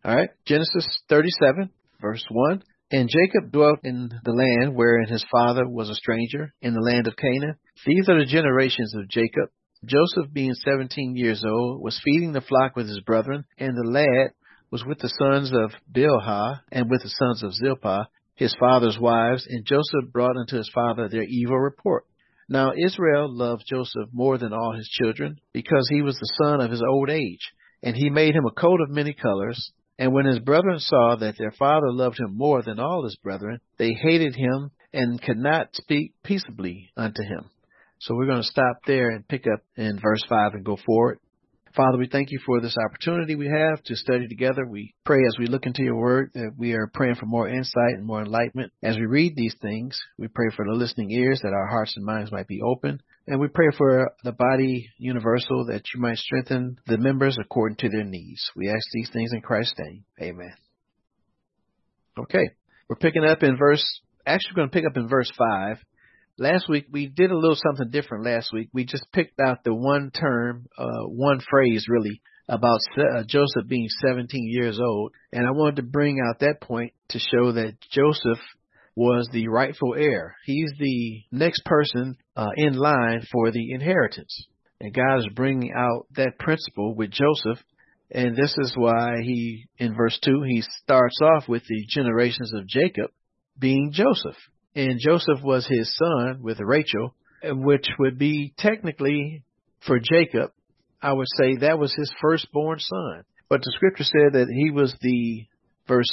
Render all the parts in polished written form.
All right. Genesis 37, verse 1. And Jacob dwelt in the land wherein his father was a stranger, in the land of Canaan. These are the generations of Jacob. Joseph, being 17 years old, was feeding the flock with his brethren, and the lad was with the sons of Bilhah and with the sons of Zilpah, his father's wives, and Joseph brought unto his father their evil report. Now Israel loved Joseph more than all his children, because he was the son of his old age, and he made him a coat of many colors. And when his brethren saw that their father loved him more than all his brethren, they hated him and could not speak peaceably unto him. So we're going to stop there and pick up in verse 5 and go forward. Father, we thank you for this opportunity we have to study together. We pray as we look into your word that we are praying for more insight and more enlightenment. As we read these things, we pray for the listening ears that our hearts and minds might be open. And we pray for the body universal that you might strengthen the members according to their needs. We ask these things in Christ's name. Amen. Okay, we're picking up in we're going to pick up in verse 5. Last week, we did a little something different last week. We just picked out the one term, one phrase really, about Joseph being 17 years old. And I wanted to bring out that point to show that Joseph was the rightful heir. He's the next person in line for the inheritance. And God is bringing out that principle with Joseph. And this is why in verse 2, he starts off with the generations of Jacob being Joseph. And Joseph was his son with Rachel, which would be technically for Jacob, I would say that was his firstborn son. But the scripture said that he was verse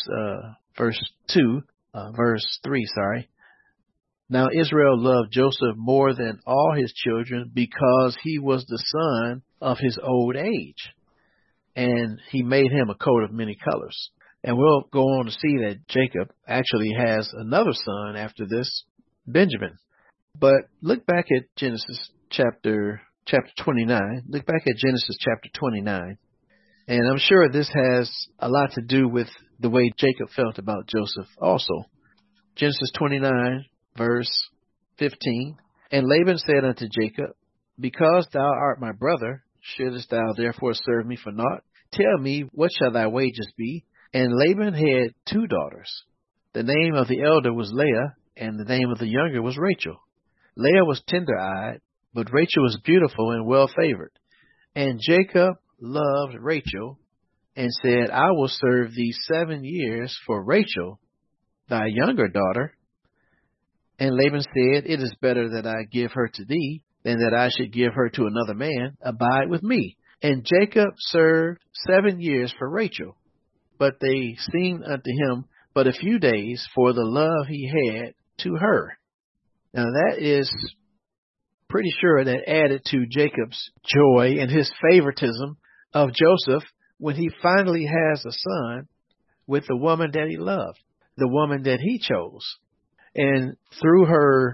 3. Now Israel loved Joseph more than all his children because he was the son of his old age. And he made him a coat of many colors. And we'll go on to see that Jacob actually has another son after this, Benjamin. But look back at Genesis chapter 29. Look back at Genesis chapter 29. And I'm sure this has a lot to do with the way Jacob felt about Joseph also. Genesis 29, verse 15. And Laban said unto Jacob, Because thou art my brother, shouldest thou therefore serve me for naught? Tell me, what shall thy wages be? And Laban had 2 daughters. The name of the elder was Leah, and the name of the younger was Rachel. Leah was tender-eyed, but Rachel was beautiful and well-favored. And Jacob loved Rachel, and said, I will serve thee 7 years for Rachel, thy younger daughter. And Laban said, It is better that I give her to thee, than that I should give her to another man. Abide with me. And Jacob served 7 years for Rachel. But they seemed unto him but a few days for the love he had to her. Now that is pretty sure that added to Jacob's joy and his favoritism of Joseph when he finally has a son with the woman that he loved, the woman that he chose. And through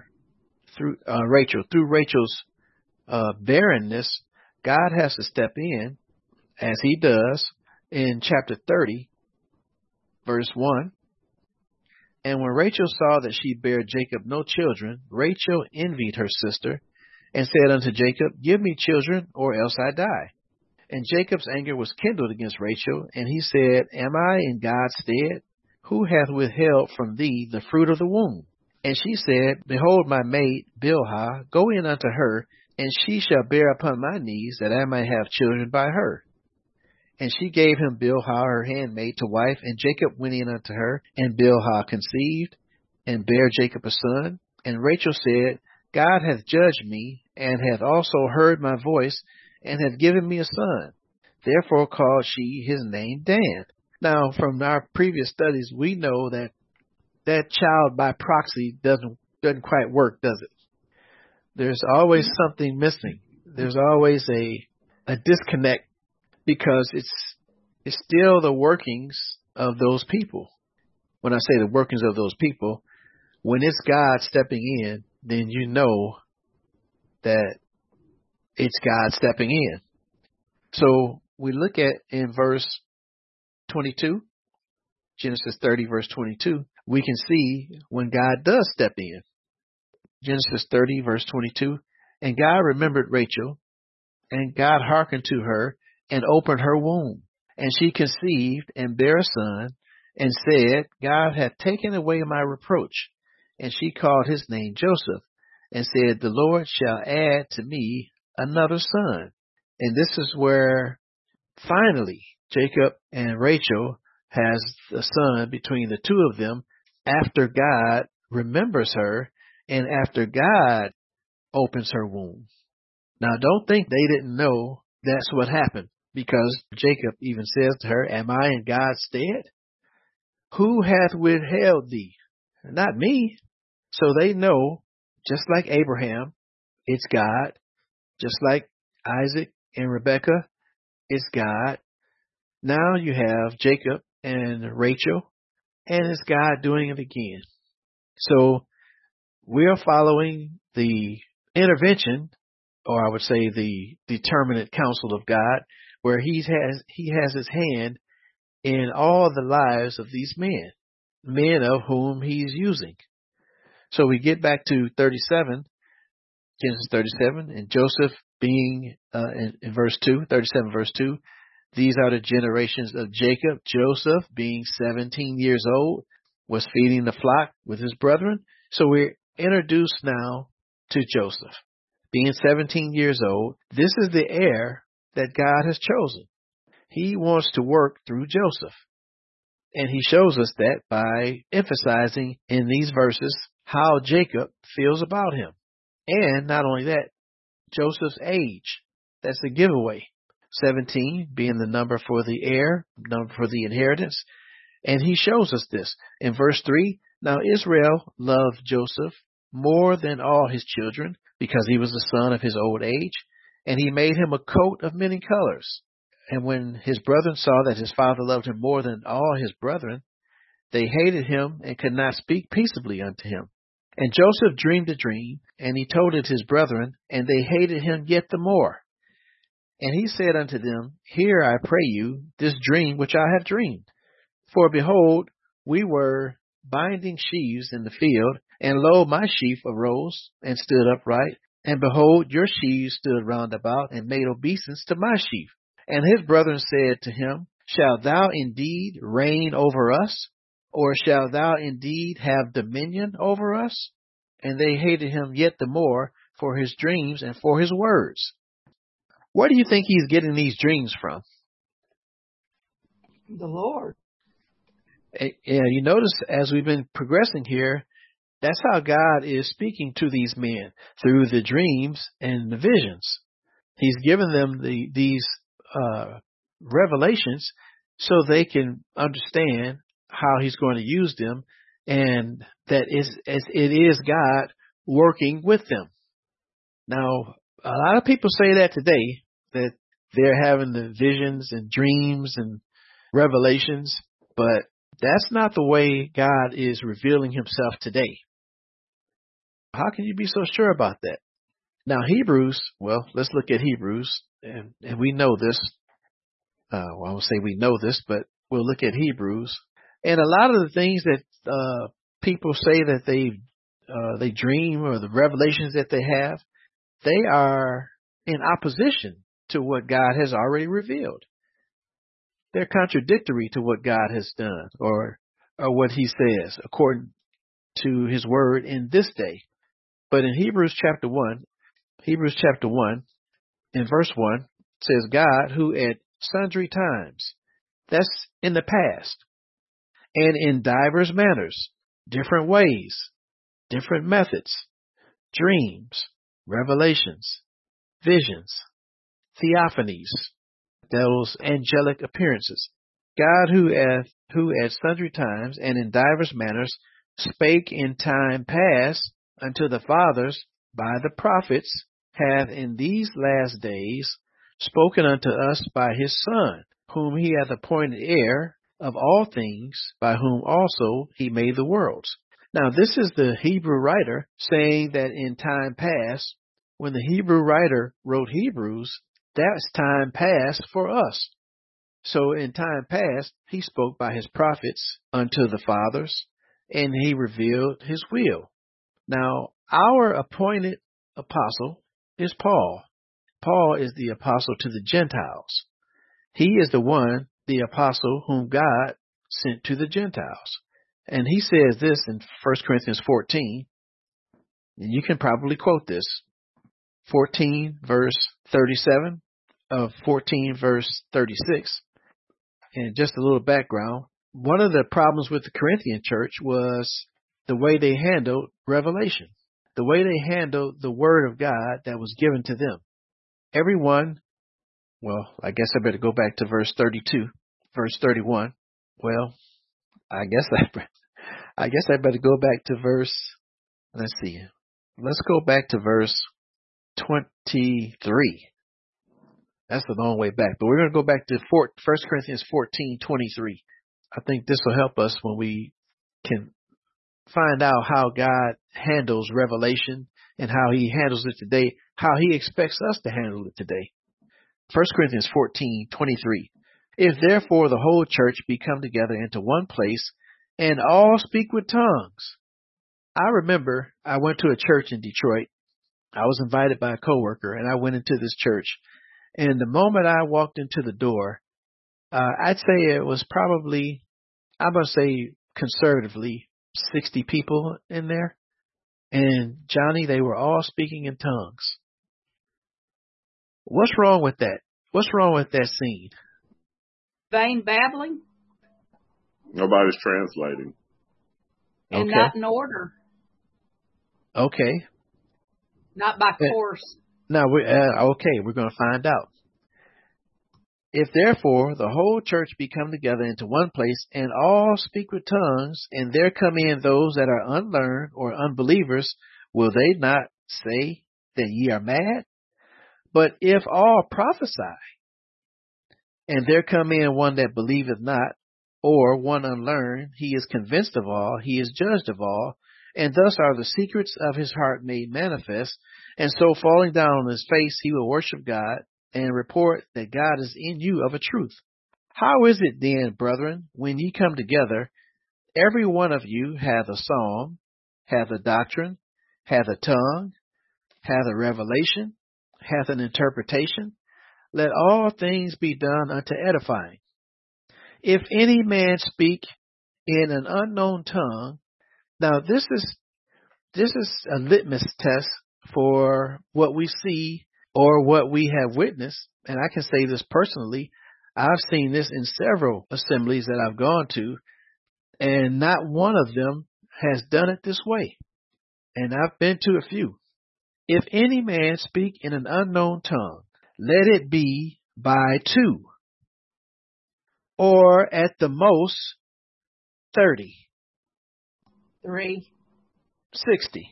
Rachel's barrenness, God has to step in, as he does in chapter 30, verse 1. And when Rachel saw that she bare Jacob no children, Rachel envied her sister, and said unto Jacob, Give me children, or else I die. And Jacob's anger was kindled against Rachel, and he said, Am I in God's stead? Who hath withheld from thee the fruit of the womb? And she said, Behold my maid Bilhah, go in unto her, and she shall bear upon my knees, that I may have children by her. And she gave him Bilhah her handmaid to wife, and Jacob went in unto her, and Bilhah conceived, and bare Jacob a son. And Rachel said, God hath judged me, and hath also heard my voice, and hath given me a son. Therefore called she his name Dan. Now, from our previous studies, we know that that child by proxy doesn't quite work, does it? There's always something missing. There's always a disconnect, because it's still the workings of those people. When I say the workings of those people, when it's God stepping in, then you know that it's God stepping in. So we look at in verse 22, Genesis 30, verse 22, we can see when God does step in. Genesis 30, verse 22, And God remembered Rachel, and God hearkened to her, and opened her womb. And she conceived and bare a son, and said, God hath taken away my reproach. And she called his name Joseph, and said, the Lord shall add to me another son. And this is where finally Jacob and Rachel has a son between the two of them, after God remembers her and after God opens her womb. Now, don't think they didn't know that's what happened, because Jacob even says to her, am I in God's stead? Who hath withheld thee? Not me. So they know, just like Abraham, it's God. Just like Isaac and Rebekah, it's God. Now you have Jacob and Rachel, and it's God doing it again. So we are following the intervention, or I would say the determinate counsel of God, where he has his hand in all the lives of these men of whom he's using. So we get back to 37, Genesis 37, and Joseph being in verse 2, 37 verse 2, these are the generations of Jacob. Joseph, being 17 years old, was feeding the flock with his brethren. So we're introduced now to Joseph. Being 17 years old, this is the heir that God has chosen. He wants to work through Joseph. And he shows us that by emphasizing in these verses how Jacob feels about him. And not only that, Joseph's age. That's a giveaway. 17 being the number for the heir, number for the inheritance. And he shows us this. In verse 3, now Israel loved Joseph more than all his children, because he was the son of his old age, and he made him a coat of many colors. And when his brethren saw that his father loved him more than all his brethren, they hated him and could not speak peaceably unto him. And Joseph dreamed a dream, and he told it his brethren, and they hated him yet the more. And he said unto them, hear, I pray you, this dream which I have dreamed. For behold, we were binding sheaves in the field, and lo, my sheaf arose and stood upright, and behold, your sheaves stood round about and made obeisance to my sheaf. And his brethren said to him, shalt thou indeed reign over us, or shalt thou indeed have dominion over us? And they hated him yet the more for his dreams and for his words. Where do you think he's getting these dreams from? The Lord. You notice as we've been progressing here, that's how God is speaking to these men, through the dreams and the visions. He's given them these revelations so they can understand how he's going to use them, and that it is God working with them. Now, a lot of people say that today, that they're having the visions and dreams and revelations, but that's not the way God is revealing himself today. How can you be so sure about that? Now, Hebrews, well, let's look at Hebrews, and we know this. I won't say we know this, but we'll look at Hebrews. And a lot of the things that people say that they dream, or the revelations that they have, they are in opposition to what God has already revealed. They're contradictory to what God has done, or what he says according to his word in this day. But in Hebrews chapter 1, in verse 1, says, God, who at sundry times, that's in the past, and in divers manners, different ways, different methods, dreams, revelations, visions, theophanies, those angelic appearances. God, who at sundry times and in divers manners spake in time past unto the fathers by the prophets, hath in these last days spoken unto us by his Son, whom he hath appointed heir of all things, by whom also he made the worlds. Now, this is the Hebrew writer saying that in time past, when the Hebrew writer wrote Hebrews, that's time past for us. So in time past, he spoke by his prophets unto the fathers, and he revealed his will. Now, our appointed apostle is Paul. Paul is the apostle to the Gentiles. He is the one, the apostle whom God sent to the Gentiles. And he says this in 1 Corinthians 14, and you can probably quote this, 14 verse 37 of 14 verse 36. And just a little background, one of the problems with the Corinthian church was the way they handled revelation, the way they handled the word of God that was given to them. Everyone, well, I guess I better go back to verse 32, verse 31. Well, I guess I better go back to verse, let's see. Let's go back to verse 23. That's the long way back, but we're going to go back to 1 Corinthians 14:23. I think this will help us when we can find out how God handles revelation and how he handles it today, how he expects us to handle it today. 1 Corinthians 14:23. If therefore the whole church be come together into one place, and all speak with tongues. I remember I went to a church in Detroit. I was invited by a coworker, and I went into this church. And the moment I walked into the door, I'd say it was probably, I'm going to say conservatively, 60 people in there. And Johnny, they were all speaking in tongues. What's wrong with that? What's wrong with that scene? Vain babbling. Nobody's translating. And Okay. not in order. Okay. Not by course. Now, we're going to find out. If therefore the whole church be come together into one place, and all speak with tongues, and there come in those that are unlearned or unbelievers, will they not say that ye are mad? But if all prophesy, and there come in one that believeth not, or one unlearned, he is convinced of all, he is judged of all, and thus are the secrets of his heart made manifest. And so falling down on his face, he will worship God, and report that God is in you of a truth. How is it then, brethren, when ye come together, every one of you hath a psalm, hath a doctrine, hath a tongue, hath a revelation, hath an interpretation? Let all things be done unto edifying. If any man speak in an unknown tongue, now this is a litmus test for what we see or what we have witnessed, and I can say this personally. I've seen this in several assemblies that I've gone to, and not one of them has done it this way. And I've been to a few. If any man speak in an unknown tongue, let it be by two, or at the most 30, 3, 60.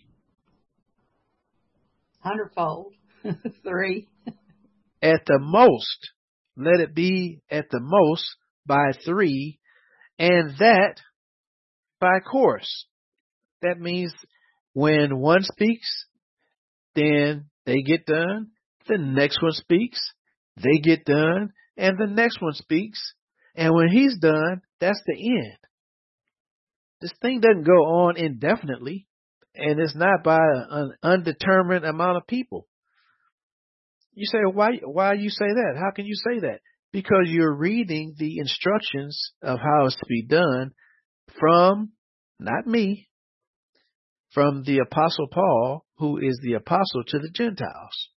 100-fold. 3. At the most, let it be at the most by 3, and that by course. That means when one speaks, then they get done. The next one speaks, they get done, and the next one speaks. And when he's done, that's the end. This thing doesn't go on indefinitely, and it's not by an undetermined amount of people. You say, why you say that? How can you say that? Because you're reading the instructions of how it's to be done from, not me, from the Apostle Paul, who is the apostle to the Gentiles.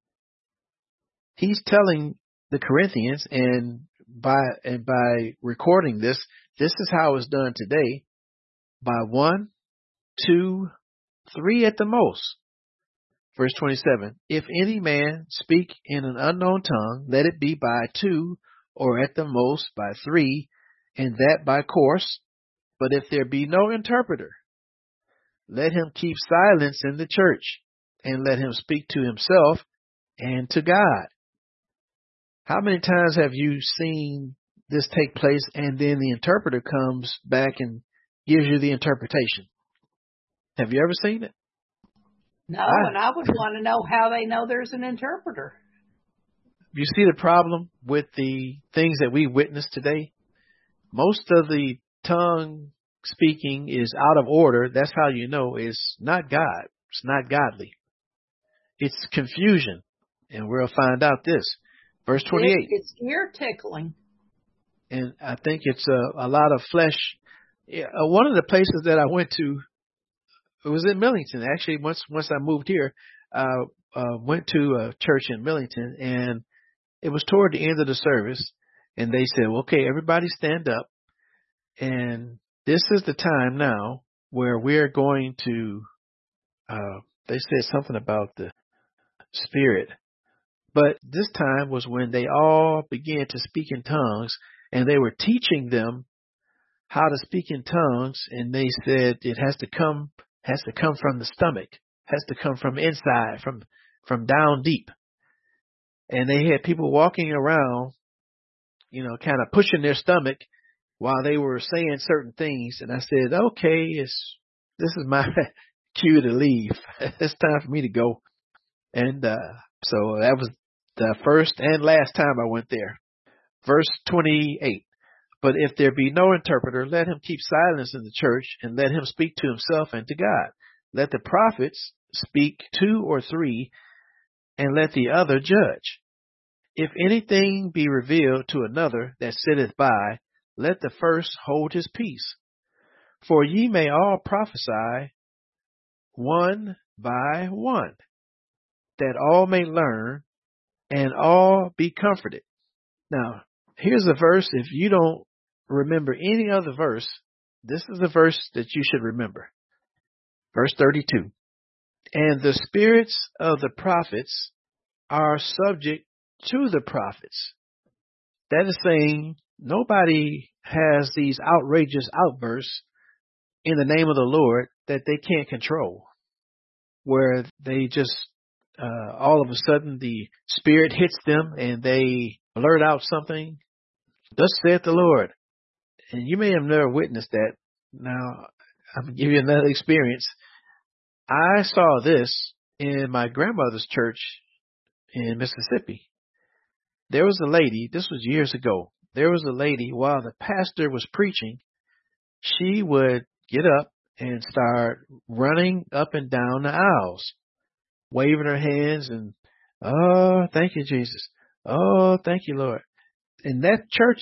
He's telling the Corinthians, and by recording this is how it's done today, by 1, 2, 3 at the most. Verse 27, if any man speak in an unknown tongue, let it be by 2, or at the most by 3, and that by course. But if there be no interpreter, let him keep silence in the church, and let him speak to himself and to God. How many times have you seen this take place, and then the interpreter comes back and gives you the interpretation? Have you ever seen it? No, and I would want to know how they know there's an interpreter. You see the problem with the things that we witness today? Most of the tongue speaking is out of order. That's how you know it's not God. It's not godly. It's confusion. And we'll find out this. Verse 28. It's ear tickling. And I think it's a lot of flesh. Yeah, one of the places that I went to, it was in Millington. Actually, once I moved here, went to a church in Millington, and it was toward the end of the service, and they said, well, okay, everybody stand up, and this is the time now where we're going to, they said something about the Spirit, but this time was when they all began to speak in tongues, and they were teaching them how to speak in tongues, and they said it has to come from the stomach, has to come from inside, from down deep. And they had people walking around, kind of pushing their stomach while they were saying certain things. And I said, okay, this is my cue to leave. It's time for me to go. And so that was the first and last time I went there. Verse 28. But if there be no interpreter, let him keep silence in the church, and let him speak to himself and to God. Let the prophets speak 2 or 3, and let the other judge. If anything be revealed to another that sitteth by, let the first hold his peace. For ye may all prophesy one by one, that all may learn, and all be comforted. Now, here's a verse. If you don't remember any other verse, this is the verse that you should remember. Verse 32. And the spirits of the prophets are subject to the prophets. That is saying nobody has these outrageous outbursts in the name of the Lord that they can't control, where they just all of a sudden the Spirit hits them and they blurt out something. Thus saith the Lord. And you may have never witnessed that. Now, I'm going to give you another experience. I saw this in my grandmother's church in Mississippi. There was a lady, this was years ago, there was a lady, while the pastor was preaching, she would get up and start running up and down the aisles, waving her hands and, oh, thank you, Jesus. Oh, thank you, Lord. And that church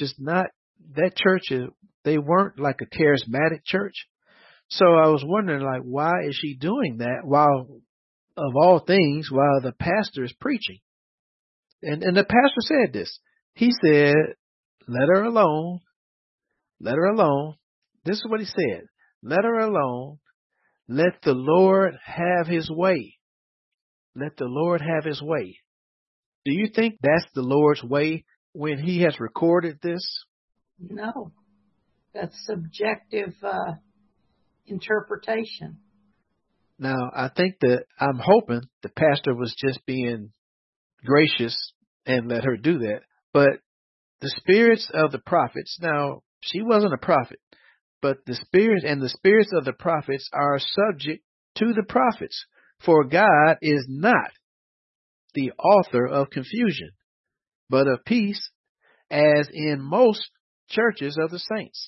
they weren't like a charismatic church. So I was wondering, like, why is she doing that while the pastor is preaching? And the pastor said this. He said, let her alone. Let her alone. This is what he said. Let her alone. Let the Lord have his way. Let the Lord have his way. Do you think that's the Lord's way when he has recorded this? No. That's subjective interpretation. Now, I think I'm hoping the pastor was just being gracious and let her do that. But the spirits of the prophets, now, she wasn't a prophet, but the spirits of the prophets are subject to the prophets. For God is not the author of confusion, but of peace, as in most churches of the saints.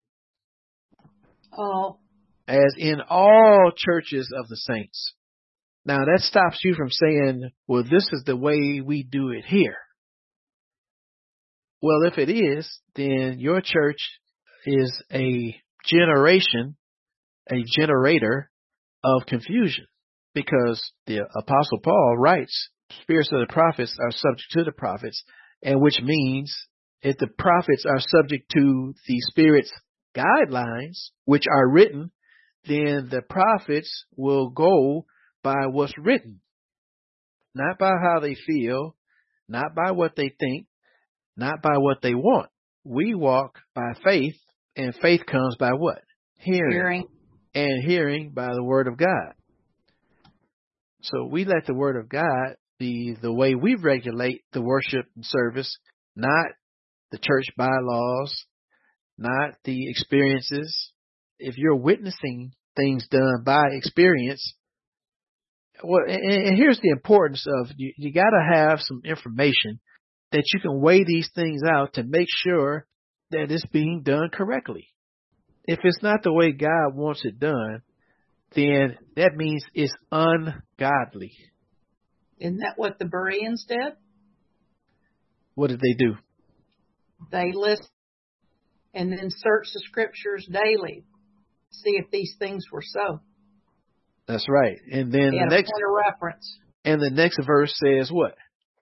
Oh. As in all churches of the saints. Now that stops you from saying, well, this is the way we do it here. Well, if it is, then your church is a generator of confusion, because the Apostle Paul writes, spirits of the prophets are subject to the prophets, and which means if the prophets are subject to the Spirit's guidelines, which are written, then the prophets will go by what's written, not by how they feel, not by what they think, not by what they want. We walk by faith, and faith comes by what? Hearing. And hearing by the Word of God. So we let the Word of God be the way we regulate the worship and service, not the church bylaws, not the experiences. If you're witnessing things done by experience, well, and here's the importance of you got to have some information that you can weigh these things out to make sure that it's being done correctly. If it's not the way God wants it done, then that means it's ungodly. Isn't that what the Bereans did? What did they do? They listened and then search the scriptures daily, see if these things were so. That's right. And then the next point of reference. And the next verse says what?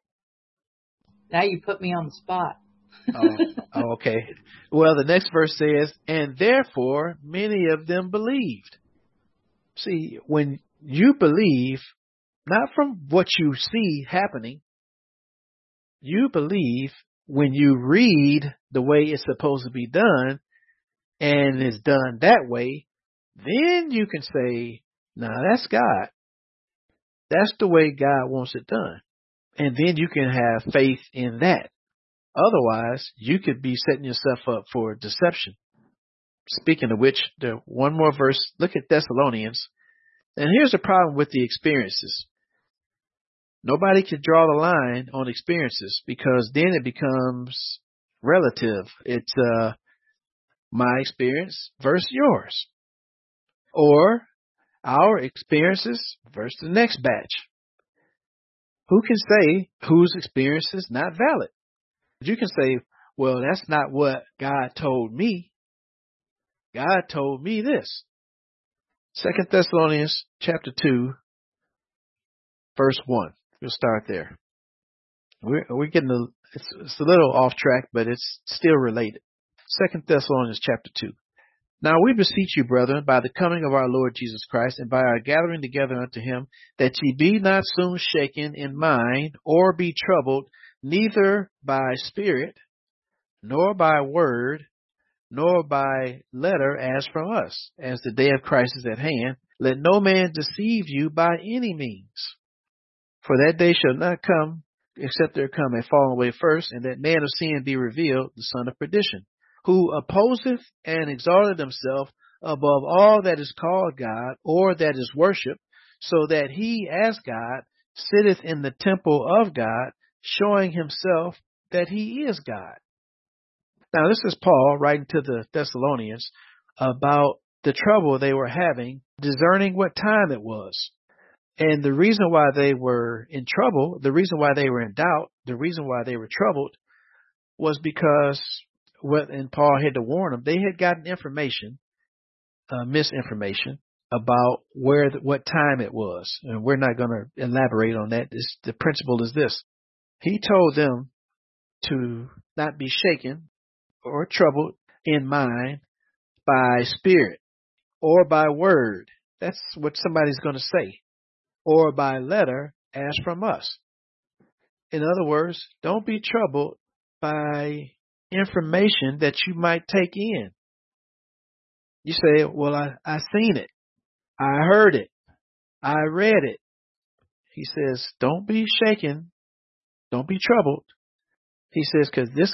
Now you put me on the spot. Okay. Well, the next verse says, and therefore many of them believed. See, when you believe, not from what you see happening, you believe when you read the way it's supposed to be done, and it's done that way, then you can say, nah, that's God. That's the way God wants it done. And then you can have faith in that. Otherwise, you could be setting yourself up for deception. Speaking of which, one more verse, look at Thessalonians. And here's the problem with the experiences. Nobody can draw the line on experiences because then it becomes relative. It's my experience versus yours. Or our experiences versus the next batch. Who can say whose experience is not valid? You can say, well, that's not what God told me. God told me this. 2 Thessalonians chapter 2, verse 1. We'll start there. We're getting it's a little off track, but it's still related. 2 Thessalonians chapter 2. Now we beseech you, brethren, by the coming of our Lord Jesus Christ, and by our gathering together unto him, that ye be not soon shaken in mind, or be troubled, neither by spirit, nor by word, nor by letter as from us, as the day of Christ is at hand. Let no man deceive you by any means. For that day shall not come, except there come a falling away first, and that man of sin be revealed, the son of perdition, who opposeth and exalteth himself above all that is called God, or that is worshipped, so that he, as God, sitteth in the temple of God, showing himself that he is God. Now, this is Paul writing to the Thessalonians about the trouble they were having discerning what time it was. And the reason why they were in trouble, the reason why they were in doubt, the reason why they were troubled was because, and Paul had to warn them, they had gotten information, misinformation about what time it was. And we're not going to elaborate on that. The principle is this. He told them to not be shaken or troubled in mind by spirit or by word. That's what somebody's going to say. Or by letter as from us. In other words, don't be troubled by information that you might take in. You say, well, I seen it. I heard it. I read it. He says, don't be shaken. Don't be troubled. He says, because this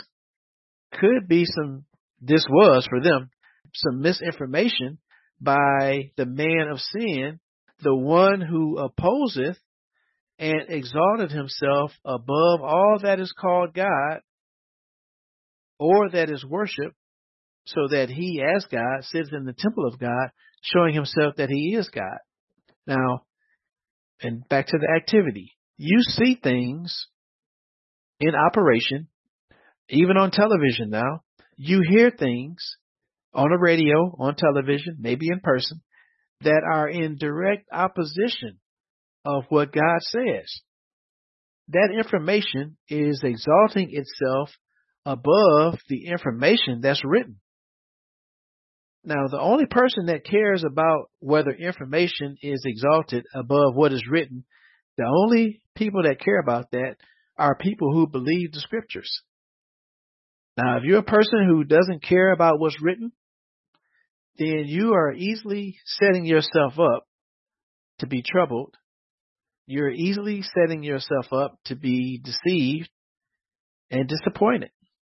was for them, some misinformation by the man of sin, the one who opposeth and exalted himself above all that is called God or that is worshipped, so that he, as God, sits in the temple of God, showing himself that he is God. Now, and back to the activity. You see things in operation, even on television now. You hear things on a radio, on television, maybe in person, that are in direct opposition of what God says. That information is exalting itself above the information that's written. Now, the only person that cares about whether information is exalted above what is written, the only people that care about that are people who believe the scriptures. Now, if you're a person who doesn't care about what's written, then you are easily setting yourself up to be troubled. You're easily setting yourself up to be deceived and disappointed.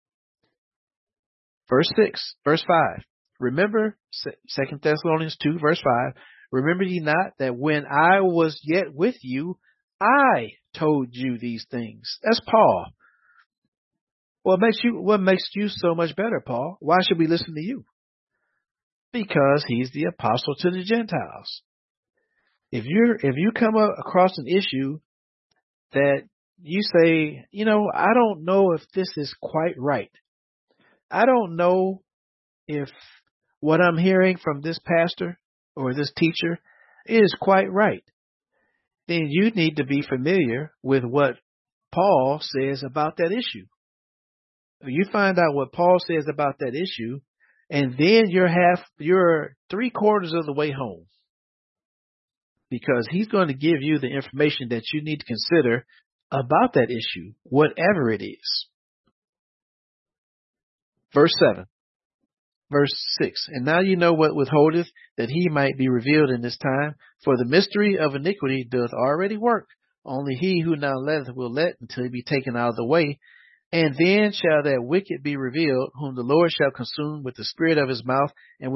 Verse 5. Remember, 2 Thessalonians 2, verse 5. Remember ye not that when I was yet with you, I told you these things. That's Paul. What makes you so much better, Paul? Why should we listen to you? Because he's the apostle to the Gentiles. If you come across an issue that you say, I don't know if this is quite right. I don't know if what I'm hearing from this pastor or this teacher is quite right, then you need to be familiar with what Paul says about that issue. You find out what Paul says about that issue, and then you're 3/4 of the way home, because he's going to give you the information that you need to consider about that issue, whatever it is. Verse 7. Verse 6, and now you know what withholdeth, that he might be revealed in this time. For the mystery of iniquity doth already work. Only he who now letteth will let until he be taken out of the way. And then shall that wicked be revealed, whom the Lord shall consume with the spirit of his mouth, and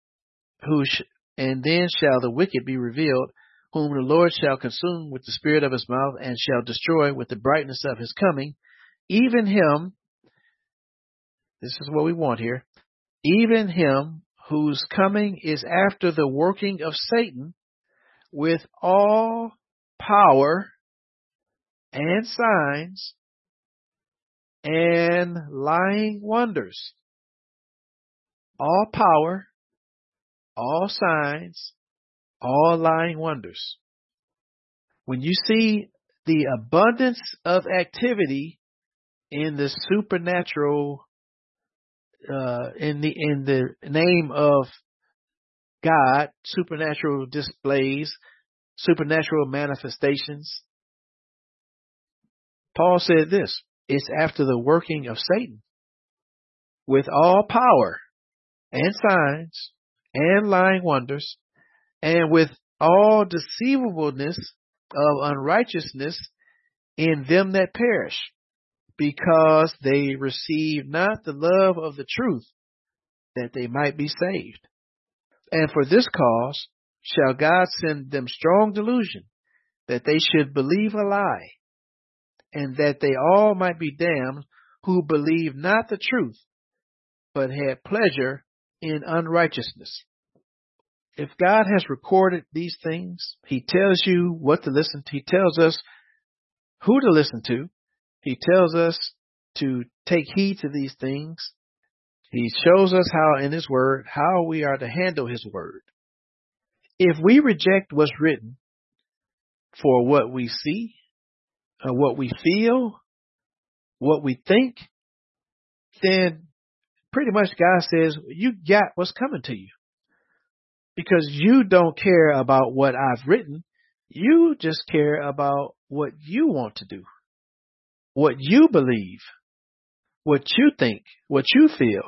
then shall the wicked be revealed, whom the Lord shall consume with the spirit of his mouth, and shall destroy with the brightness of his coming. Even him, this is what we want here, even him whose coming is after the working of Satan with all power and signs and lying wonders. All power, all signs, all lying wonders. When you see the abundance of activity in the supernatural, in the name of God, supernatural displays, supernatural manifestations, Paul said this: it's after the working of Satan with all power and signs and lying wonders, and with all deceivableness of unrighteousness in them that perish, because they receive not the love of the truth, that they might be saved. And for this cause shall God send them strong delusion, that they should believe a lie, and that they all might be damned who believe not the truth, but had pleasure in unrighteousness. If God has recorded these things, he tells you what to listen to. He tells us who to listen to. He tells us to take heed to these things. He shows us how in his word, how we are to handle his word. If we reject what's written for what we see, what we feel, what we think, then pretty much God says, you got what's coming to you. Because you don't care about what I've written. You just care about what you want to do, what you believe, what you think, what you feel.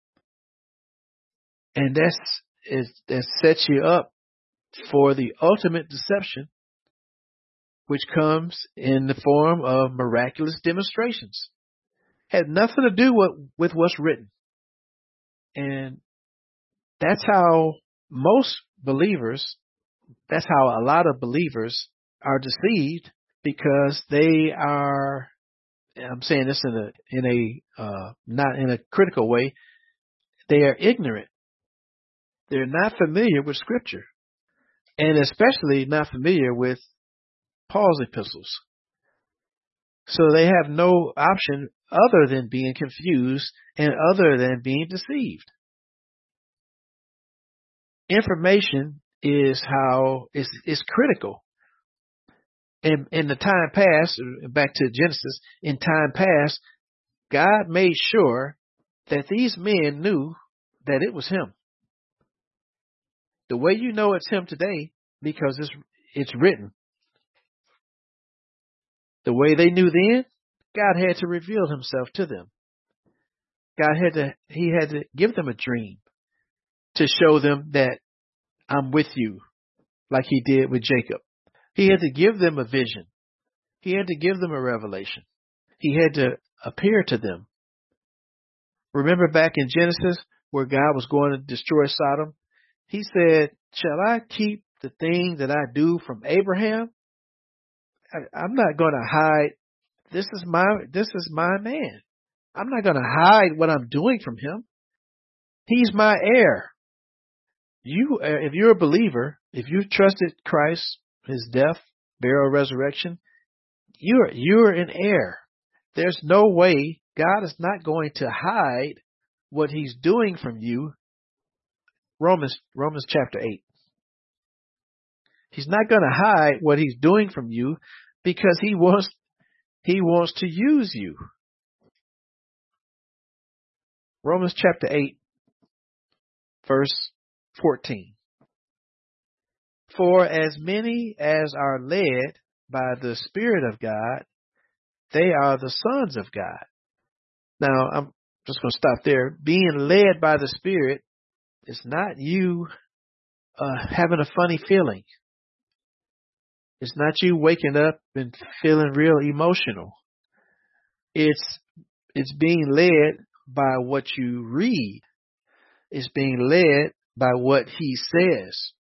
And that sets you up for the ultimate deception, which comes in the form of miraculous demonstrations. Had nothing to do with what's written. And that's how most believers, that's how a lot of believers are deceived, because they are, I'm saying this in a not in a critical way, they are ignorant. They're not familiar with Scripture, and especially not familiar with Paul's epistles. So they have no option other than being confused and other than being deceived. Information is critical. In the time past, back to Genesis, in time past, God made sure that these men knew that it was him. The way you know it's him today, because it's written. The way they knew then, God had to reveal himself to them. He had to give them a dream to show them that I'm with you, like he did with Jacob. He had to give them a vision. He had to give them a revelation. He had to appear to them. Remember back in Genesis where God was going to destroy Sodom? He said, shall I keep the thing that I do from Abraham? I'm not going to hide. This is my man. I'm not going to hide what I'm doing from him. He's my heir. If you're a believer, if you trusted Christ, his death, burial, resurrection, you're an heir. There's no way God is not going to hide what he's doing from you. Romans chapter 8. He's not going to hide what he's doing from you because he wants to use you. Romans chapter 8, verse 14. For as many as are led by the Spirit of God, they are the sons of God. Now, I'm just going to stop there. Being led by the Spirit is not you having a funny feeling. It's not you waking up and feeling real emotional. It's being led by what you read. It's being led by what he says.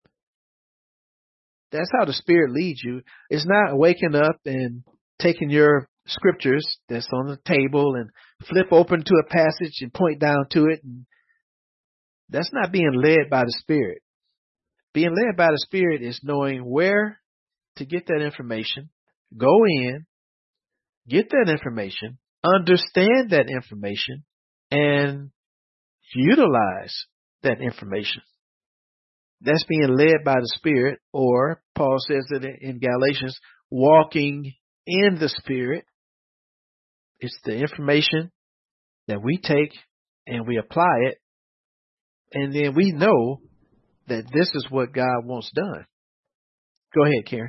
That's how the Spirit leads you. It's not waking up and taking your scriptures that's on the table and flip open to a passage and point down to it. That's not being led by the Spirit. Being led by the Spirit is knowing where to get that information, go in, get that information, understand that information, and utilize that information. That's being led by the Spirit, or Paul says that in Galatians, walking in the Spirit. It's the information that we take and we apply it, and then we know that this is what God wants done. Go ahead, Karen.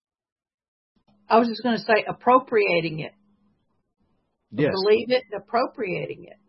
I was just going to say appropriating it. Yes. Believe it and appropriating it.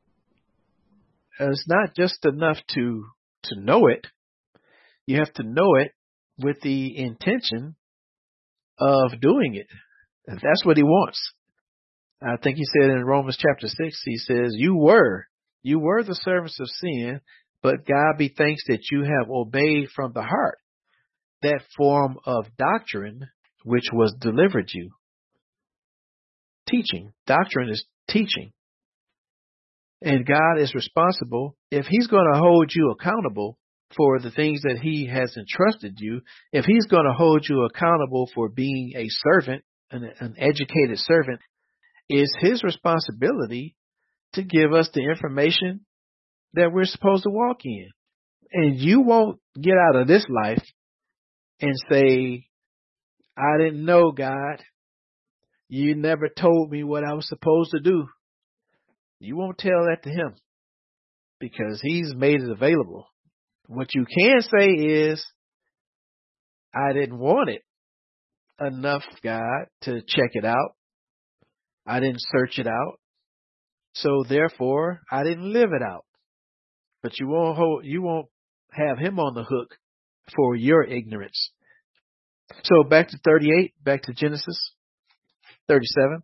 It's not just enough to know it. You have to know it with the intention of doing it. And that's what he wants. I think he said in Romans chapter 6, he says, you were the servants of sin, but God be thanks that you have obeyed from the heart that form of doctrine which was delivered you. Teaching. Doctrine is teaching. And God is responsible. If he's going to hold you accountable for the things that he has entrusted you, if he's going to hold you accountable for being a servant, an educated servant, it's his responsibility to give us the information that we're supposed to walk in. And you won't get out of this life and say, I didn't know, God. You never told me what I was supposed to do. You won't tell that to him because he's made it available. What you can say is, I didn't want it enough, God, to check it out. I didn't search it out. So therefore, I didn't live it out. But you won't have him on the hook for your ignorance. So back to 38, back to Genesis 37.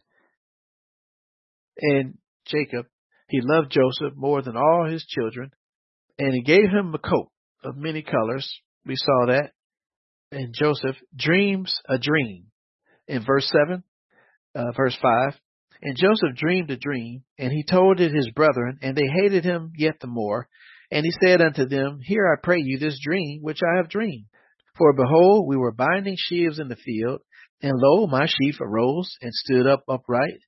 And Jacob, he loved Joseph more than all his children, and he gave him a coat of many colors. We saw that. And Joseph dreams a dream. In verse 5. And Joseph dreamed a dream, and he told it his brethren, and they hated him yet the more. And he said unto them, Hear, I pray you, this dream which I have dreamed. For behold, we were binding sheaves in the field, and lo, my sheaf arose and stood up upright.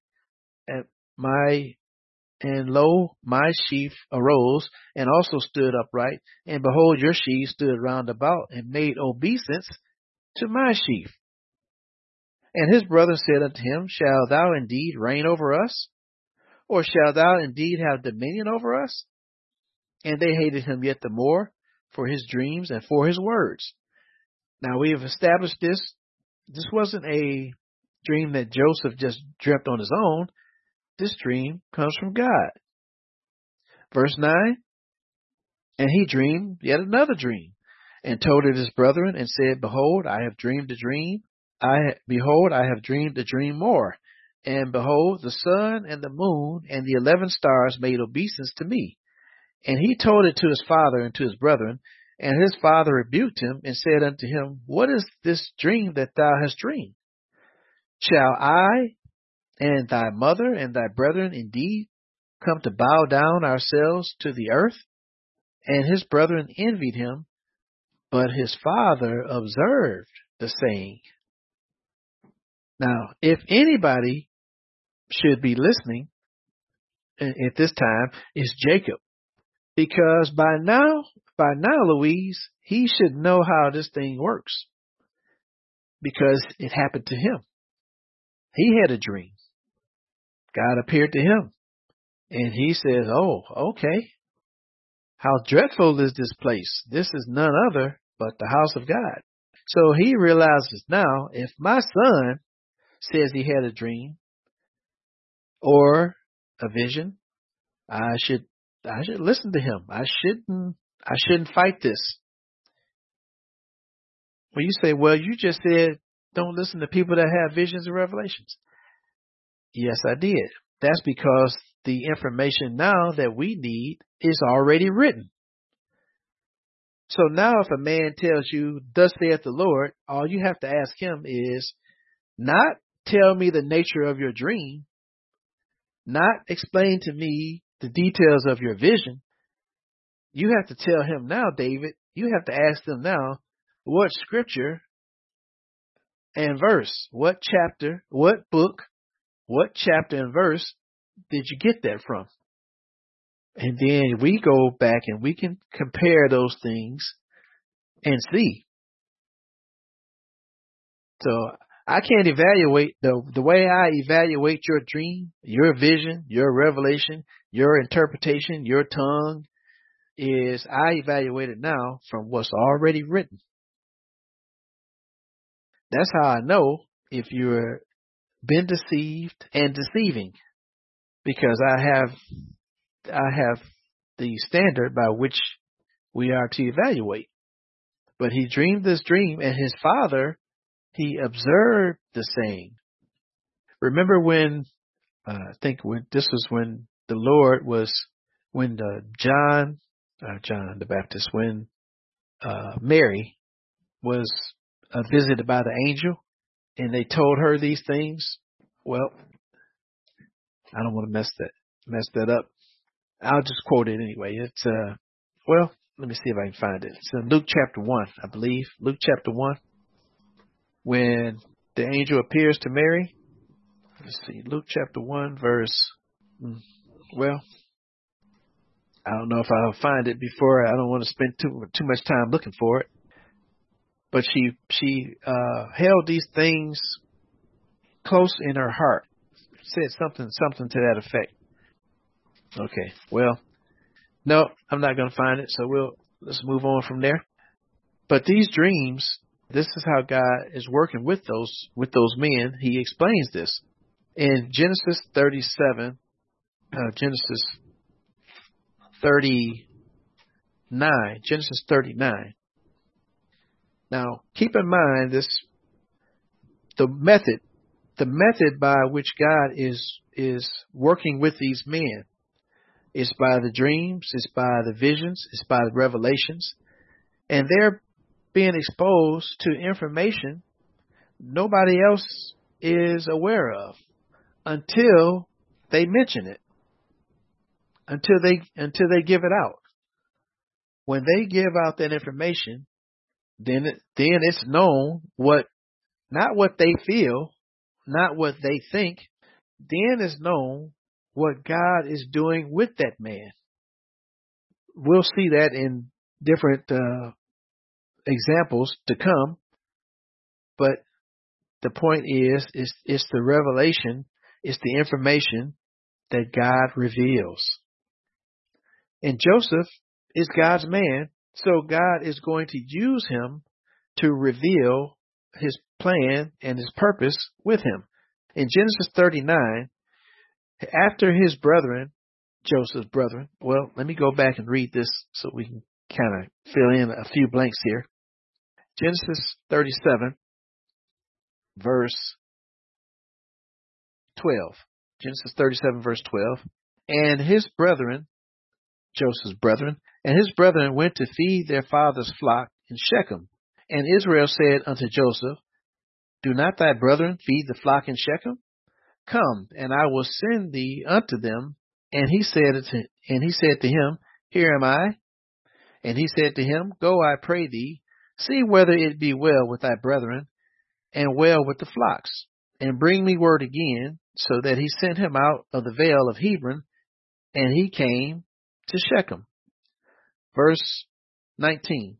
My sheaf arose and also stood upright, and behold, your sheaf stood round about and made obeisance to my sheaf. And his brother said unto him, Shalt thou indeed reign over us? Or shalt thou indeed have dominion over us? And they hated him yet the more for his dreams and for his words. Now we have established this. This wasn't a dream that Joseph just dreamt on his own. This dream comes from God. Verse 9, and he dreamed yet another dream, and told it his brethren, and said, Behold, I have dreamed a dream. Behold, I have dreamed a dream more. And behold, the sun and the moon and the 11 stars made obeisance to me. And he told it to his father and to his brethren, and his father rebuked him and said unto him, What is this dream that thou hast dreamed? Shall I and thy mother and thy brethren indeed come to bow down ourselves to the earth? And his brethren envied him, but his father observed the saying. Now, if anybody should be listening, at this time is Jacob. Because by now, Louise, he should know how this thing works. Because it happened to him. He had a dream. God appeared to him. And he says, oh, okay. How dreadful is this place? This is none other but the house of God. So he realizes now, if my son says he had a dream or a vision, I should listen to him. I shouldn't fight this. Well, you say, well, you just said don't listen to people that have visions and revelations. Yes, I did. That's because the information now that we need is already written. So now if a man tells you, thus saith the Lord, all you have to ask him is not tell me the nature of your dream, not explain to me the details of your vision. You have to tell him now, David, you have to ask them now, what scripture and verse, what chapter, what book, what chapter and verse did you get that from? And then we go back and we can compare those things and see. So I can't evaluate the way I evaluate your dream, your vision, your revelation, your interpretation, your tongue is I evaluate it now from what's already written. That's how I know if you're been deceived and deceiving, because I have the standard by which we are to evaluate. But he dreamed this dream, and his father, he observed the same. Remember when, this was when the Lord was, when John the Baptist, when Mary was visited by the angel, and they told her these things. Well, I don't want to mess that up. I'll just quote it anyway. It's let me see if I can find it. It's in Luke chapter 1, I believe. Luke chapter 1, when the angel appears to Mary. Let's see, Luke chapter 1, verse. I don't know if I'll find it before. I don't want to spend too much time looking for it. But she held these things close in her heart. Said something to that effect. Okay, well, no, I'm not going to find it, so let's move on from there. But these dreams, this is how God is working with those men. He explains this in Genesis 39. Genesis 39. Now, keep in mind the method by which God is working with these men. It's by the dreams, it's by the visions, it's by the revelations. And they're being exposed to information nobody else is aware of until they mention it, until they give it out. When they give out that information, then it's known not what they feel, not what they think. Then it's known what God is doing with that man. We'll see that in different examples to come. But the point is, it's the revelation, it's the information that God reveals. And Joseph is God's man, so God is going to use him to reveal his plan and his purpose with him. In Genesis 39, after his brethren, Joseph's brethren, well, let me go back and read this so we can kind of fill in a few blanks here. Genesis 37, verse 12. Genesis 37, verse 12. And his brethren, Joseph's brethren, and his brethren went to feed their father's flock in Shechem. And Israel said unto Joseph, Do not thy brethren feed the flock in Shechem? Come, and I will send thee unto them. And he said to him, Here am I. And he said to him, Go, I pray thee, see whether it be well with thy brethren, and well with the flocks, and bring me word again. So that he sent him out of the vale of Hebron, and he came to Shechem. Verse 18.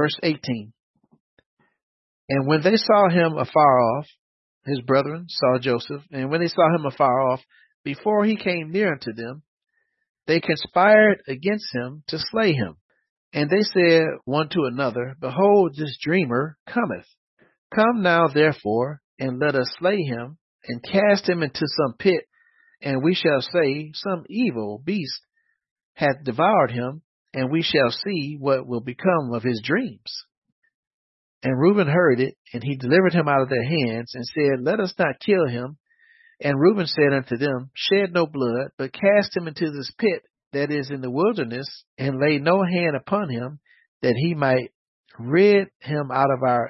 And when they saw him afar off, his brethren saw Joseph, and when they saw him afar off, before he came near unto them, they conspired against him to slay him. And they said one to another, Behold, this dreamer cometh. Come now, therefore, and let us slay him, and cast him into some pit, and we shall say, Some evil beast hath devoured him, and we shall see what will become of his dreams. And Reuben heard it, and he delivered him out of their hands, and said, Let us not kill him. And Reuben said unto them, Shed no blood, but cast him into this pit that is in the wilderness, and lay no hand upon him, that he might rid him out of our.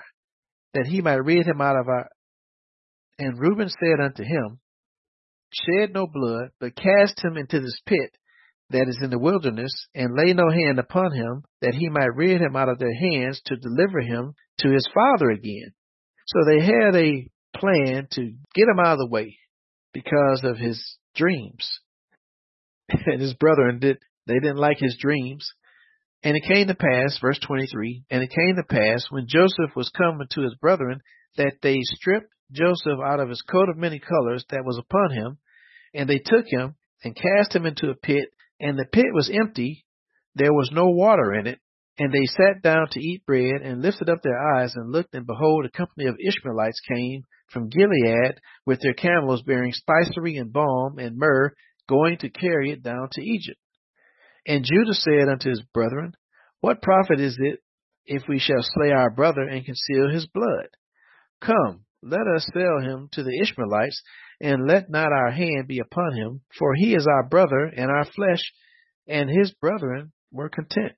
And Reuben said unto him, Shed no blood, but cast him into this pit that is in the wilderness, and lay no hand upon him, that he might rid him out of their hands, to deliver him to his father again. So they had a plan to get him out of the way because of his dreams. And his brethren didn't like his dreams. And it came to pass, verse 23, and it came to pass, when Joseph was come to his brethren, that they stripped Joseph out of his coat of many colors that was upon him, and they took him and cast him into a pit, and the pit was empty, there was no water in it. And they sat down to eat bread, and lifted up their eyes, and looked, and behold, a company of Ishmaelites came from Gilead with their camels, bearing spicery and balm and myrrh, going to carry it down to Egypt. And Judah said unto his brethren, What profit is it if we shall slay our brother and conceal his blood? Come, let us sell him to the Ishmaelites, and let not our hand be upon him, for he is our brother and our flesh. And his brethren were content.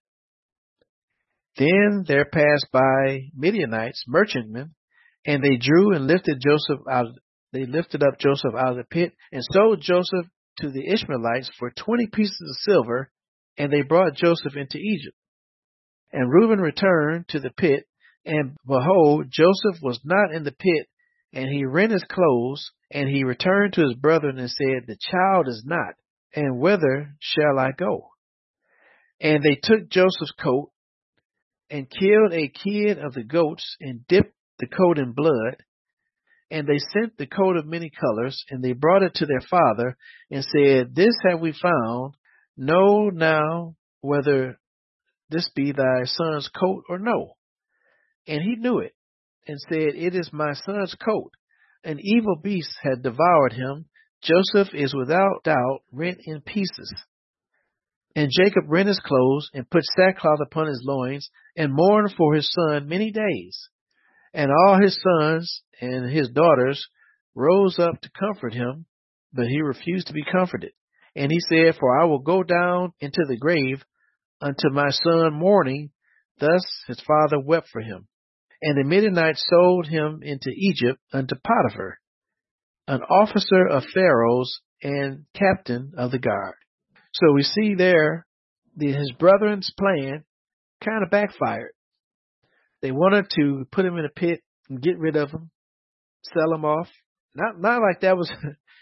Then there passed by Midianites, merchantmen, and they drew and lifted Joseph out. They lifted up Joseph out of the pit, and sold Joseph to the Ishmaelites for 20 pieces of silver, and they brought Joseph into Egypt. And Reuben returned to the pit, and behold, Joseph was not in the pit, and he rent his clothes, and he returned to his brethren and said, The child is not, and whither shall I go? And they took Joseph's coat, and killed a kid of the goats, and dipped the coat in blood. And they sent the coat of many colors, and they brought it to their father, and said, This have we found. Know now whether this be thy son's coat or no. And he knew it, and said, It is my son's coat. An evil beast had devoured him. Joseph is without doubt rent in pieces. And Jacob rent his clothes, and put sackcloth upon his loins, and mourned for his son many days. And all his sons and his daughters rose up to comfort him, but he refused to be comforted. And he said, For I will go down into the grave unto my son mourning. Thus his father wept for him. And the Midianites sold him into Egypt unto Potiphar, an officer of Pharaoh's and captain of the guard. So we see there his brethren's plan kind of backfired. They wanted to put him in a pit and get rid of him, sell him off. Not like that was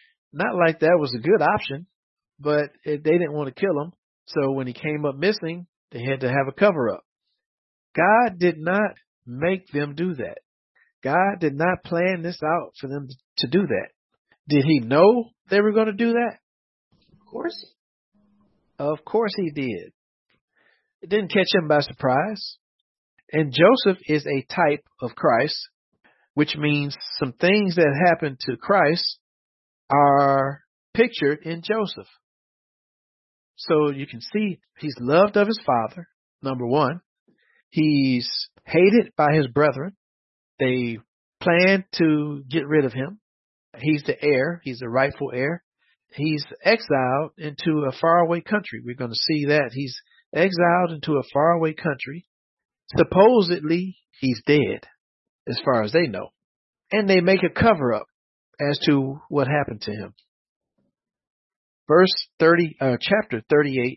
a good option, but they didn't want to kill him. So when he came up missing, they had to have a cover up. God did not make them do that. God did not plan this out for them to do that. Did he know they were going to do that? Of course. Of course he did. It didn't catch him by surprise. And Joseph is a type of Christ, which means some things that happened to Christ are pictured in Joseph. So you can see he's loved of his father, number one. He's hated by his brethren. They plan to get rid of him. He's the heir. He's the rightful heir. He's exiled into a faraway country. We're going to see that. He's exiled into a faraway country. Supposedly, he's dead, as far as they know. And they make a cover-up as to what happened to him. Chapter 39.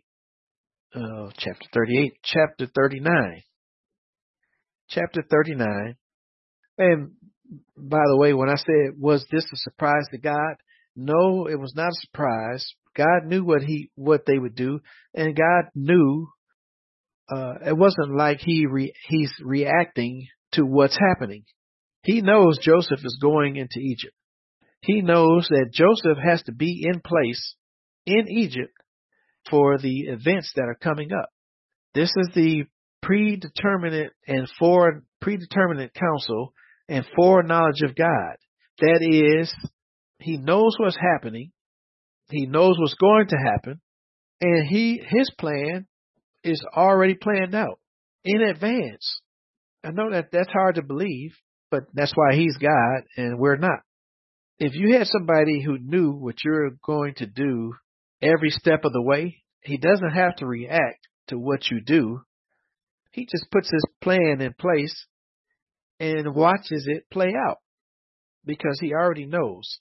Chapter 39. And by the way, when I said, was this a surprise to God? No, it was not a surprise. God knew what they would do, and God knew it wasn't like he's reacting to what's happening. He knows Joseph is going into Egypt. He knows that Joseph has to be in place in Egypt for the events that are coming up. This is the predeterminate counsel and foreknowledge of God. That is, he knows what's happening. He knows what's going to happen, and his plan is already planned out in advance. I know that that's hard to believe, but that's why he's God and we're not. If you had somebody who knew what you're going to do every step of the way, he doesn't have to react to what you do. He just puts his plan in place and watches it play out because he already knows.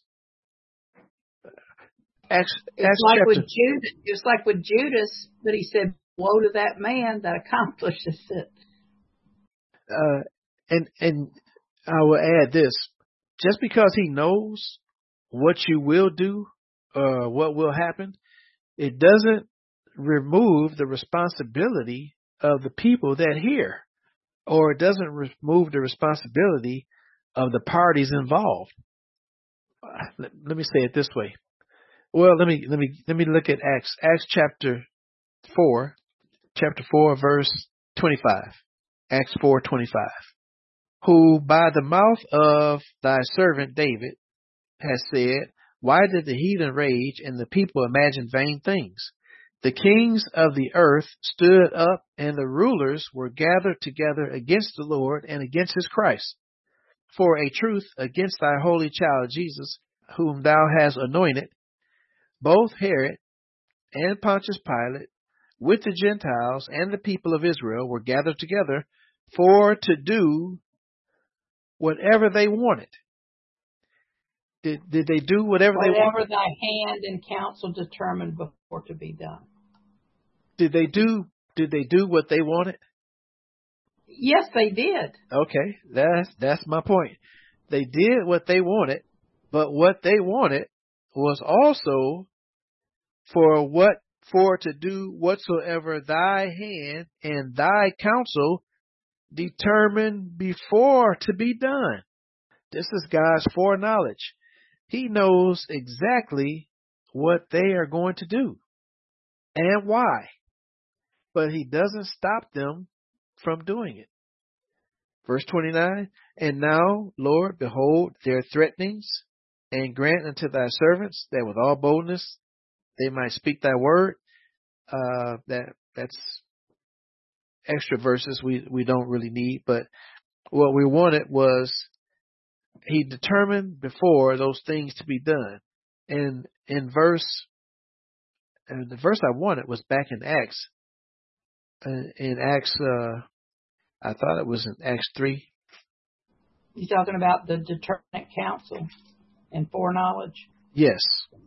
It's like with Judas, that he said, "Woe to that man that accomplishes it." And I will add this: just because he knows what you will do, what will happen, it doesn't remove the responsibility of the people that hear, or it doesn't remove the responsibility of the parties involved. Let me say it this way. Well, let me look at Acts chapter 4, verse 25. Acts 4:25. Who by the mouth of thy servant David has said, why did the heathen rage and the people imagine vain things? The kings of the earth stood up, and the rulers were gathered together against the Lord and against his Christ. For a truth against thy holy child Jesus, whom thou hast anointed, both Herod and Pontius Pilate, with the Gentiles and the people of Israel, were gathered together for to do whatever they wanted. Did they do whatever they wanted? Whatever thy hand and counsel determined before to be done. Did they do what they wanted? Yes, they did. Okay, that's my point. They did what they wanted, but what they wanted was also for to do whatsoever thy hand and thy counsel determined before to be done. This is God's foreknowledge. He knows exactly what they are going to do and why, but he doesn't stop them from doing it. Verse 29, and now, Lord, behold their threatenings, and grant unto thy servants that with all boldness they might speak thy word. That's extra verses we don't really need, but what we wanted was he determined before those things to be done. And the verse I wanted was back in Acts. In Acts, I thought it was in Acts 3. You're talking about the determinate counsel and foreknowledge? Yes.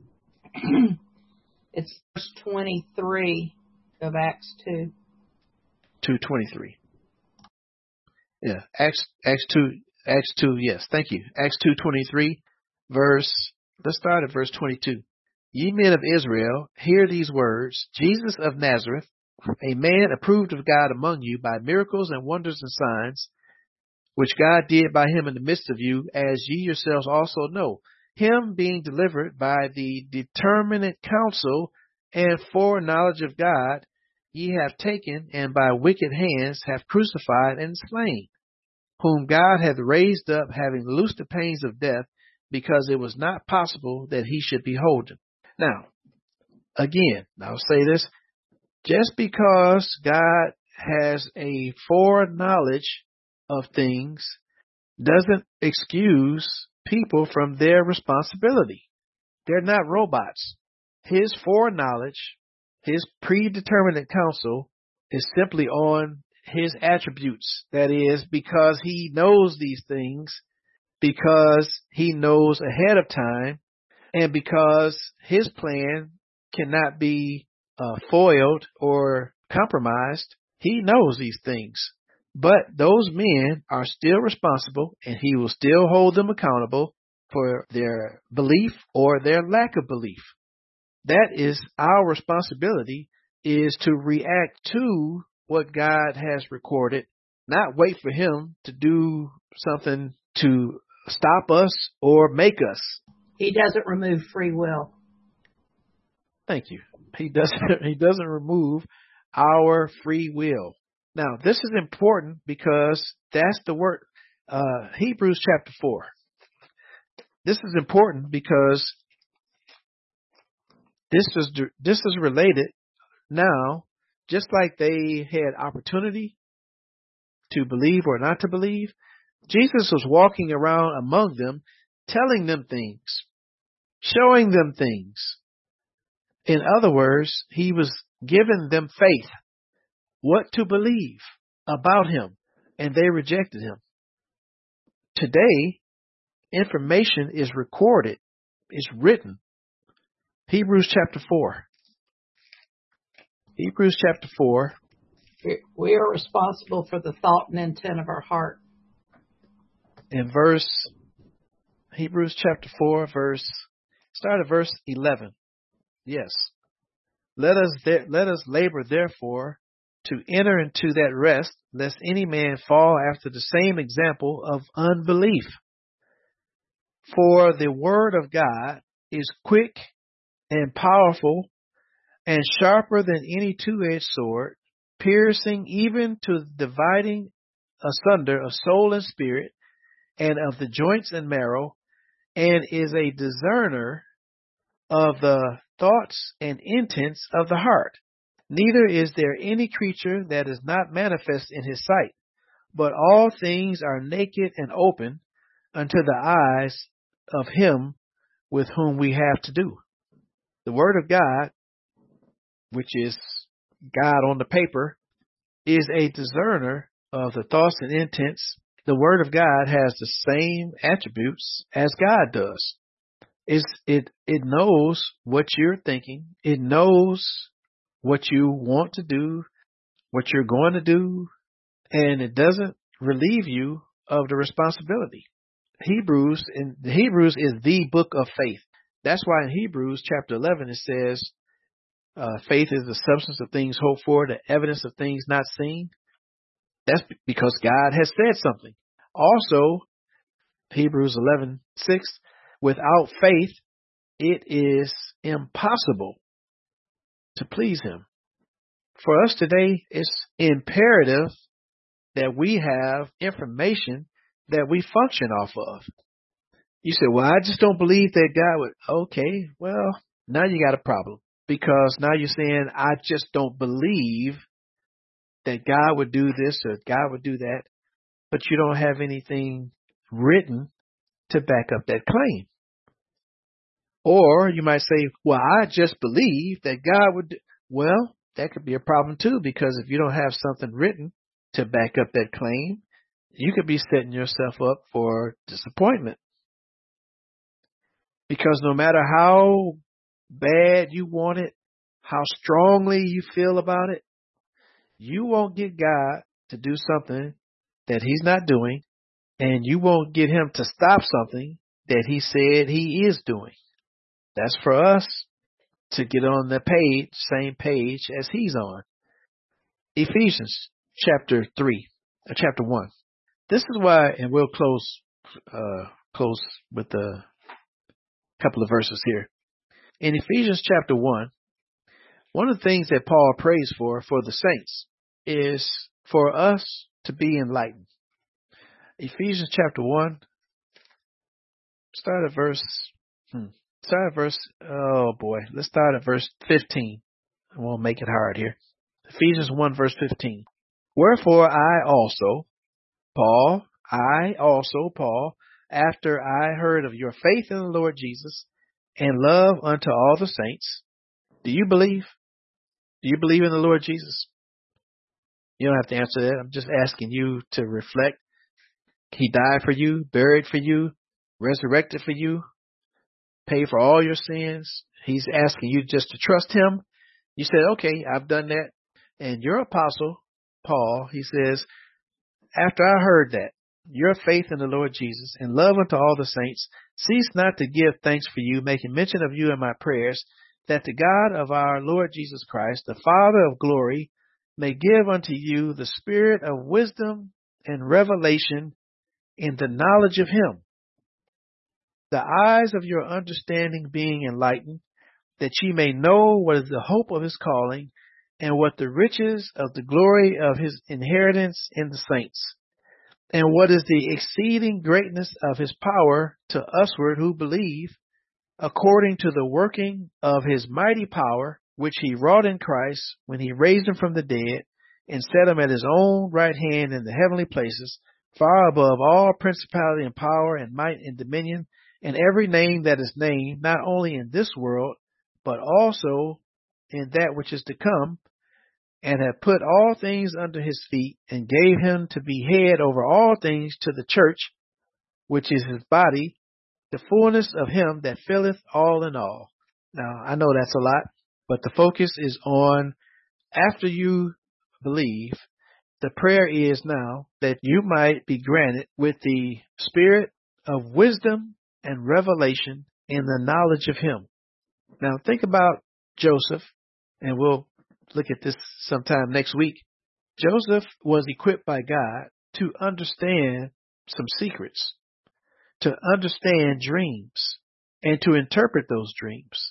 It's verse 23 of Acts 2. 2:23. Yeah, Acts 2, yes, thank you. Acts 2:23, let's start at verse 22. Ye men of Israel, hear these words, Jesus of Nazareth, a man approved of God among you by miracles and wonders and signs, which God did by him in the midst of you, as ye yourselves also know. Him being delivered by the determinate counsel and foreknowledge of God, ye have taken, and by wicked hands have crucified and slain, whom God hath raised up, having loosed the pains of death, because it was not possible that he should be holden. Now, again, I'll say this, just because God has a foreknowledge of things doesn't excuse people from their responsibility. They're not robots. His foreknowledge, his predeterminate counsel is simply on his attributes. That is, because he knows these things, because he knows ahead of time, and because his plan cannot be foiled or compromised. He knows these things. But those men are still responsible, and he will still hold them accountable for their belief or their lack of belief. That is our responsibility, is to react to what God has recorded, not wait for him to do something to stop us or make us. He doesn't remove free will. Thank you. He doesn't remove our free will. Now, this is important because that's the word, Hebrews chapter 4. This is important because this is related now, just like they had opportunity to believe or not to believe. Jesus was walking around among them, telling them things, showing them things. In other words, he was giving them faith, what to believe about him, and they rejected him. Today, information is recorded, is written. Hebrews chapter 4. Hebrews chapter 4. We are responsible for the thought and intent of our heart. In Hebrews chapter 4, start at verse 11. Yes. Let us labor, therefore, to enter into that rest, lest any man fall after the same example of unbelief. For the word of God is quick and powerful and sharper than any two-edged sword, piercing even to dividing asunder of soul and spirit, and of the joints and marrow, and is a discerner of the thoughts and intents of the heart. Neither is there any creature that is not manifest in his sight, but all things are naked and open unto the eyes of him with whom we have to do. The word of God, which is God on the paper, is a discerner of the thoughts and intents. The word of God has the same attributes as God does. It knows what you're thinking. It knows what you want to do, what you're going to do, and it doesn't relieve you of the responsibility. Hebrews is the book of faith. That's why in Hebrews chapter 11 it says, faith is the substance of things hoped for, the evidence of things not seen. That's because God has said something. Also, Hebrews 11:6, without faith, it is impossible to please him. For us today, it's imperative that we have information that we function off of. You say, well, I just don't believe that God would. Okay, well, now you got a problem, because now you're saying, I just don't believe that God would do this or God would do that, but you don't have anything written to back up that claim. Or you might say, well, I just believe that God would do. Well, that could be a problem too, because if you don't have something written to back up that claim, you could be setting yourself up for disappointment. Because no matter how bad you want it, how strongly you feel about it, you won't get God to do something that he's not doing, and you won't get him to stop something that he said he is doing. That's for us to get on the page, same page as he's on. Ephesians chapter 1. This is why, and we'll close with a couple of verses here. In Ephesians chapter 1, one of the things that Paul prays for the saints is for us to be enlightened. Ephesians chapter 1, start at verse, let's start at verse 15. I won't make it hard here. Ephesians 1 verse 15. Wherefore I also, Paul, after I heard of your faith in the Lord Jesus and love unto all the saints. Do you believe? Do you believe in the Lord Jesus? You don't have to answer that. I'm just asking you to reflect. He died for you, buried for you, resurrected for you, paid for all your sins. He's asking you just to trust him. You said, okay, I've done that. And your apostle, Paul, he says, after I heard that, your faith in the Lord Jesus and love unto all the saints, cease not to give thanks for you, making mention of you in my prayers, that the God of our Lord Jesus Christ, the Father of glory, may give unto you the spirit of wisdom and revelation in the knowledge of him, the eyes of your understanding being enlightened, that ye may know what is the hope of his calling, and what the riches of the glory of his inheritance in the saints, and what is the exceeding greatness of his power to usward who believe, according to the working of his mighty power, which he wrought in Christ when he raised him from the dead, and set him at his own right hand in the heavenly places, far above all principality and power and might and dominion, and every name that is named, not only in this world, but also in that which is to come, and have put all things under his feet, and gave him to be head over all things to the church, which is his body, the fullness of him that filleth all in all. Now, I know that's a lot, but the focus is on after you believe, the prayer is now that you might be granted with the spirit of wisdom and revelation in the knowledge of him. Now, think about Joseph, and we'll look at this sometime next week. Joseph was equipped by God to understand some secrets, to understand dreams, and to interpret those dreams.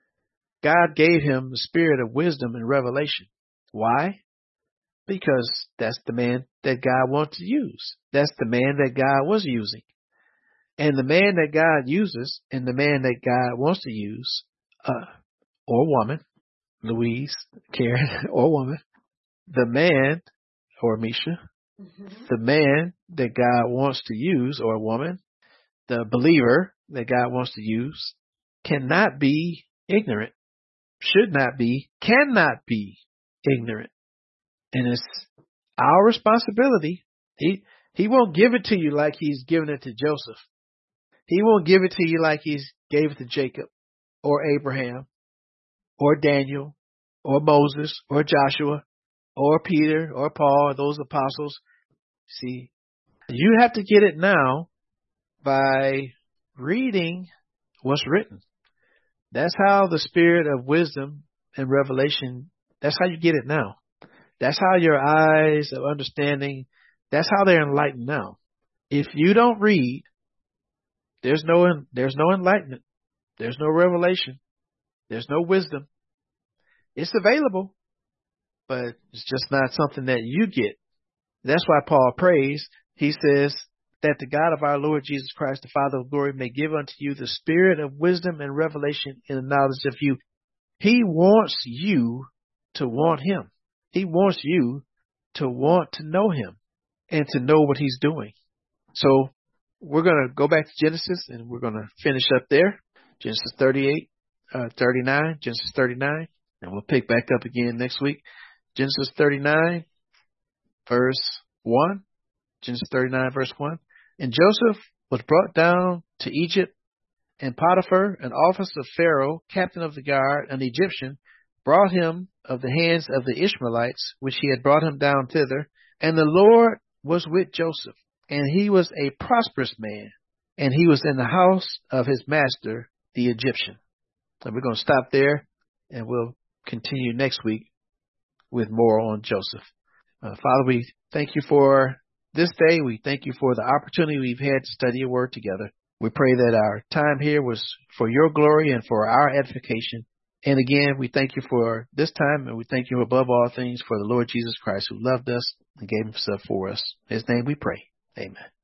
God gave him the spirit of wisdom and revelation. Why? Because that's the man that God wants to use. That's the man that God was using. And the man that God uses and the man that God wants to use, or woman, Louise, Karen, or woman, the man, or Misha, the man that God wants to use, or woman, the believer that God wants to use, cannot be ignorant, should not be, cannot be ignorant. And it's our responsibility. He won't give it to you like he's given it to Joseph. He won't give it to you like he's gave it to Jacob or Abraham or Daniel or Moses or Joshua or Peter or Paul or those apostles. See, you have to get it now by reading what's written. That's how the spirit of wisdom and revelation, that's how you get it now. That's how your eyes of understanding, that's how they're enlightened now. If you don't read, there's no enlightenment. There's no revelation. There's no wisdom. It's available, but it's just not something that you get. That's why Paul prays. He says that the God of our Lord Jesus Christ, the Father of glory, may give unto you the spirit of wisdom and revelation in the knowledge of you. He wants you to want him. He wants you to want to know him and to know what he's doing. So we're going to go back to Genesis and we're going to finish up there. Genesis 39, Genesis 39, and we'll pick back up again next week. Genesis 39, verse 1. Genesis 39, verse 1. And Joseph was brought down to Egypt, and Potiphar, an officer of Pharaoh, captain of the guard, an Egyptian, brought him of the hands of the Ishmaelites, which he had brought him down thither. And the Lord was with Joseph, and he was a prosperous man, and he was in the house of his master, the Egyptian. So we're going to stop there, and we'll continue next week with more on Joseph. Father, we thank you for this day. We thank you for the opportunity we've had to study your word together. We pray that our time here was for your glory and for our edification. And again, we thank you for this time, and we thank you above all things for the Lord Jesus Christ, who loved us and gave himself for us. In his name we pray. Amen.